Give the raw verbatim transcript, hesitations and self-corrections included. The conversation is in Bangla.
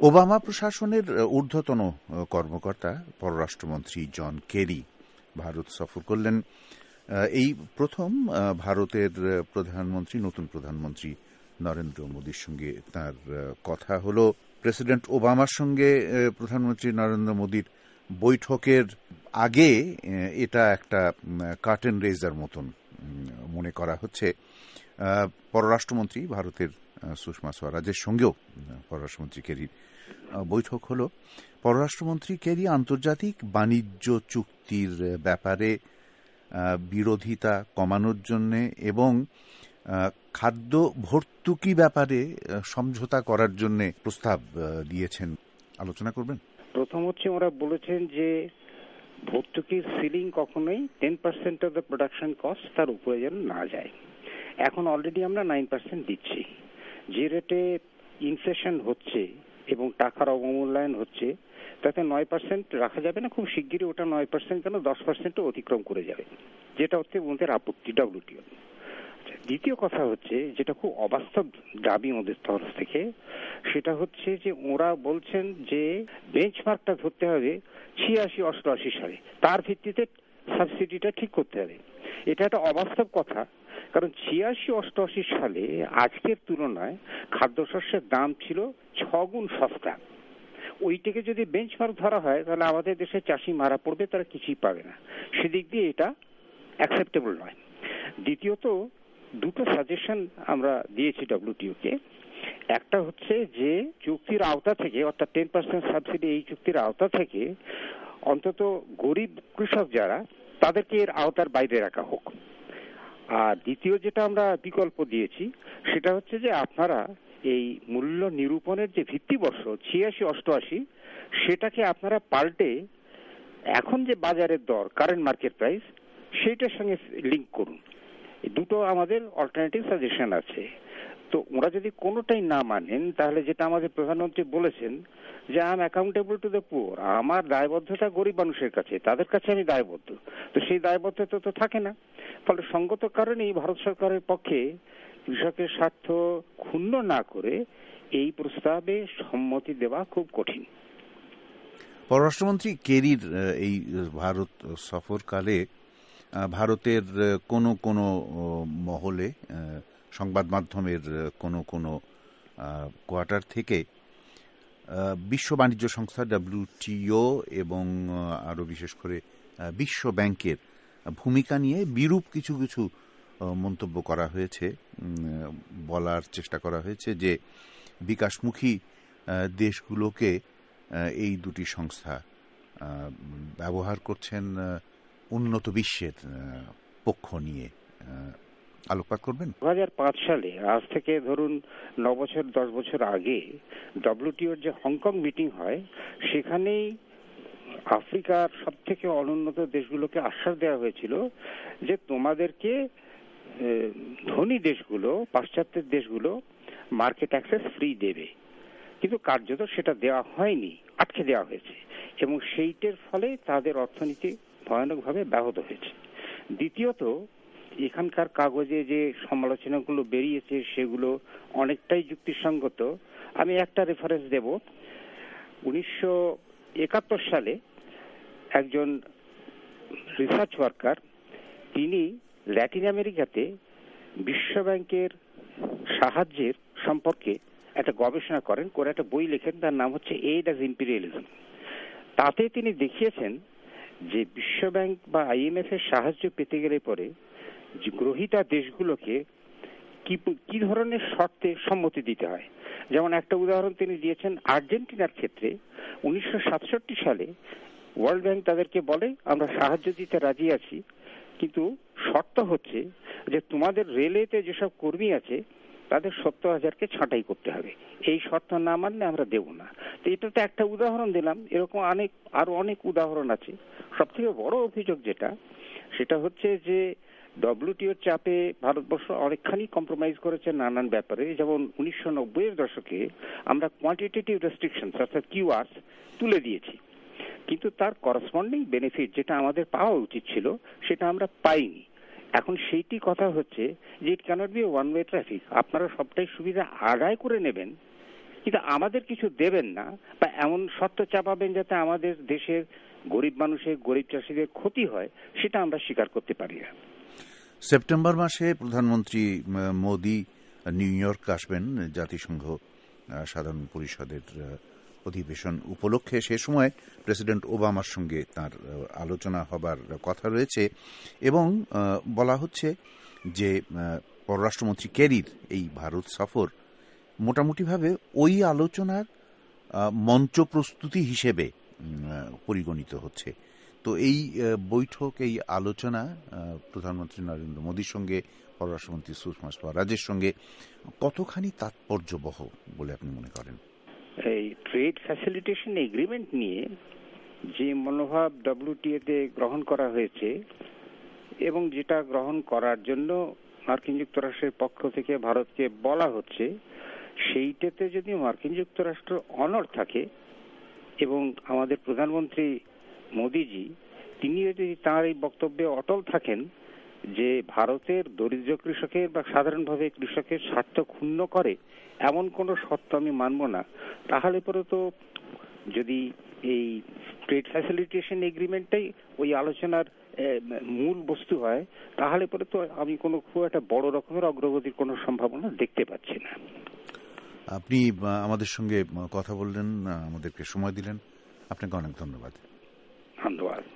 ওবামা প্রশাসনের ঊর্ধ্বতন কর্মকর্তা পররাষ্ট্রমন্ত্রী জন কেরি ভারত সফর করলেন। এই প্রথম ভারতের প্রধানমন্ত্রী নতুন প্রধানমন্ত্রী নরেন্দ্র মোদীর সঙ্গে তার কথা হলো। প্রেসিডেন্ট ওবামার সঙ্গে প্রধানমন্ত্রী নরেন্দ্র মোদীর বৈঠকের আগে এটা একটা কার্টেন রেজার মতন মনে করা হচ্ছে। পররাষ্ট্রমন্ত্রী ভারতের সুষমা স্বরাজের সঙ্গেও পররাষ্ট্রমন্ত্রী কেরির বৈঠক হলো। পররাষ্ট্রমন্ত্রী কেরি আন্তর্জাতিক বাণিজ্য চুক্তির ব্যাপারে বিরোধিতা কমানোর জন্য এবং খাদ্য ভর্তুকি ব্যাপারে সমঝোতা করার জন্য প্রস্তাব দিয়েছেন। আলোচনা করবেন। প্রথম হচ্ছে ওরা বলেছেন যে ভর্তুকির সিলিং কখনোই ten percent of the production cost তার উপরে যেন না যায়। এখন অলরেডি আমরা নাইন পার্সেন্ট দিচ্ছি। যে রেটে ইনফ্লেশন হচ্ছে এবং টাকার অবমূল্যায়ন হচ্ছে তাতে নয় পার্সেন্ট রাখা যাবে না। খুব শিগগিরই ওটা নয় পার্সেন্ট কেন দশ পার্সেন্টও অতিক্রম করে যাবে, যেটা হচ্ছে ওদের আপত্তি ডব্লিউটিও। দ্বিতীয় কথা হচ্ছে যেটা খুব অবাস্তব দাবি ওদের তরফ থেকে, সেটা হচ্ছে যে ওরা বলছেন যে বেঞ্চমার্কটা ধরতে হবে ছিয়াশি অষ্টআশি সালে, তার ভিত্তিতে সাবসিডিটা ঠিক করতে হবে। এটা একটা অবাস্তব কথা, কারণ ছিয়াশি অষ্টআশি সালে আজকের তুলনায় খাদ্যশস্যের দাম ছিল ছগুণ সস্তা। ওইটাকে যদি বেঞ্চমার্ক ধরা হয় তাহলে আমাদের দেশে চাষি মারা পড়বে, তারা কিছুই পাবে না। সেদিক দিয়ে এটা অ্যাকসেপ্টেবল নয়। দ্বিতীয়ত দুটো সাজেশন আমরা দিয়েছি ডব্লিউটিও কে। একটা হচ্ছে যে চুক্তির আওতা থেকে, অর্থাৎ টেন পার্সেন্ট সাবসিডি এই চুক্তির আওতা থেকে অন্তত গরিব কৃষক যারা, তাদেরকে এর আওতার বাইরে রাখা হোক। আর দ্বিতীয় যেটা আমরা বিকল্প দিয়েছি সেটা হচ্ছে যে আপনারা এই মূল্য নিরূপণের যে ভিত্তিবর্ষ ছিয়াশি অষ্টআশি, সেটাকে আপনারা পাল্টে এখন যে বাজারের দর কারেন্ট মার্কেট প্রাইস সেইটার সঙ্গে লিঙ্ক করুন। দুটো আমাদের অল্টারনেটিভ সাজেশন আছে। তো ওরা যদি কোনোটাই না মানেন তাহলে যেটা আমাদের প্রধানমন্ত্রী বলেছেন যে I am accountable to the poor, আমার দায়বদ্ধতা গরিব মানুষের কাছে, তাদের কাছে আমি দায়বদ্ধ। তো সেই দায়বদ্ধতা তো থাকে না। ফলে সঙ্গত কারণেই ভারত সরকারের পক্ষে কৃষকের স্বার্থ ক্ষুণ্ণ না করে এই প্রস্তাবে সম্মতি দেওয়া খুব কঠিন। পররাষ্ট্রমন্ত্রী কেরির এই ভারত সফরকালে ভারতের কোনো কোনো মহলে, সংবাদ মাধ্যমের কোনো কোনো কোয়ার্টার থেকে বিশ্ব বাণিজ্য সংস্থা ডব্লিউটিও এবং আরও বিশেষ করে বিশ্ব ব্যাংকের ভূমিকা নিয়ে বিরূপ কিছু কিছু মন্তব্য করা হয়েছে। বলার চেষ্টা করা হয়েছে যে বিকাশমুখী দেশগুলোকে এই দুটি সংস্থা ব্যবহার করছেন উন্নত বিশ্বের পক্ষ নিয়ে। আলোকপাত করবেন। দু হাজার পাঁচ সালে, আজ থেকে ধরুন ন বছর দশ বছর আগে, ডব্লিউটিওর যে হংকং মিটিং হয় সেখানেই আফ্রিকার সব থেকে অনুন্নত দেশগুলোকে আশ্বাস দেওয়া হয়েছিল যে তোমাদেরকে ধনী দেশগুলো, পাশ্চাত্যের দেশগুলো মার্কেট অ্যাক্সেস ফ্রি দেবে। কিন্তু কার্যত সেটা দেওয়া হয়নি, আটকে দেওয়া হয়েছে এবং সেইটার ফলে তাদের অর্থনীতি ভয়ানকভাবে ব্যাহত হয়েছে। দ্বিতীয়ত, এখানকার কাগজে যে সমালোচনাগুলো বেরিয়েছে সেগুলো অনেকটাই যুক্তিসঙ্গত। আমি একটা রেফারেন্স দেব। উনিশশো একাত্তর সালে একজন রিসার্চ ওয়ার্কার, তিনি ল্যাটিন আমেরিকাতে বিশ্ব ব্যাংকের সাহায্যের সম্পর্কে একটা গবেষণা করেন, করে একটা বই লেখেন, তার নাম হচ্ছে এইড অ্যাজ ইম্পিরিয়ালিজম। তাতে তিনি দেখিয়েছেন যে বিশ্ব ব্যাংক বা আইএমএফ এর সাহায্য পেতে গেলে পরে গ্রহীতা দেশগুলোকে কি কি ধরনের শর্তে সম্মতি দিতে হয়। যেমন একটা উদাহরণ তিনি দিয়েছেন, আর্জেন্টিনার ক্ষেত্রে উনিশশো সাতষট্টি সালে ওয়ার্ল্ড ব্যাংক তাদেরকে বলে আমরা সাহায্য দিতে রাজি আছি, কিন্তু শর্ত হচ্ছে যে তোমাদের রেলেতে যেসব কর্মী আছে তাদের সত্তর হাজারকে ছাঁটাই করতে হবে, এই শর্ত না মানলে আমরা দেব না। তো এটা তো একটা উদাহরণ দিলাম, এরকম অনেক আরো অনেক উদাহরণ আছে। সব থেকে বড় অভিযোগ যেটা, সেটা হচ্ছে যে ডব্লিউটিওর চাপে ভারতবর্ষ অনেকখানি কম্প্রোমাইজ করেছে নানান ব্যাপারে। যেমন উনিশশো নব্বই এর দশকে আমরা কোয়ান্টিটেটিভ রেস্ট্রিকশন অর্থাৎ কিউআরস তুলে দিয়েছি, কিন্তু তার করসপন্ডিং বেনিফিট যেটা আমাদের পাওয়া উচিত ছিল সেটা আমরা পাইনি। এখন সেইটি কথা হচ্ছে যে it cannot be one way traffic. আপনারা সবটাই সুবিধা আদায় করে নেবেন কিন্তু আমাদের কিছু দেবেন না বা এমন শর্ত চাপাবেন যাতে আমাদের দেশের গরিব মানুষের, গরিব চাষিদের ক্ষতি হয়, সেটা আমরা স্বীকার করতে পারি না। সেপ্টেম্বর মাসে প্রধানমন্ত্রী মোদি নিউ ইয়র্ক আসবেন জাতিসংঘ সাধারণ পরিষদের অধিবেশন উপলক্ষে। সে সময় প্রেসিডেন্ট ওবামার সঙ্গে তার আলোচনা হবার কথা রয়েছে এবং বলা হচ্ছে যে পররাষ্ট্রমন্ত্রী কেরির এই ভারত সফর মোটামুটিভাবে ওই আলোচনার মঞ্চ প্রস্তুতি হিসেবে পরিগণিত হচ্ছে। তো এই বৈঠক, এই আলোচনা প্রধানমন্ত্রী নরেন্দ্র মোদীর সঙ্গে পররাষ্ট্রমন্ত্রী সুষমা স্বরাজের সঙ্গে কতখানি তাৎপর্যবহ বলে আপনি মনে করেন? এই ট্রেড ফ্যাসিলিটেশন এগ্রিমেন্ট নিয়ে যে মনোভাব ডব্লিউটিও তে গ্রহণ করা হয়েছে এবং যেটা গ্রহণ করার জন্য মার্কিন যুক্তরাষ্ট্রের পক্ষ থেকে ভারতকে বলা হচ্ছে, সেইটাতে যদি মার্কিন যুক্তরাষ্ট্র অনড় থাকে এবং আমাদের প্রধানমন্ত্রী মোদিজি তিনিও যদি তাঁর এই বক্তব্যে অটল থাকেন যে ভারতের দরিদ্র কৃষকের বা সাধারণভাবে কৃষকের স্বার্থ ক্ষুণ্ণ করে এমন কোন শর্ত আমি মানব না, তাহলে পরে তো যদি এই ট্রেড ফ্যাসিলিটেশন এগ্রিমেন্টটাই ওই আলোচনার মূল বস্তু হয়, তাহলে পরে তো আমি কোনো খুব একটা বড় রকমের অগ্রগতির কোনো সম্ভাবনা দেখতে পাচ্ছি না। আপনি আমাদের সঙ্গে কথা বললেন, আমাদেরকে সময় দিলেন, আপনাকে অনেক ধন্যবাদ। ধন্যবাদ।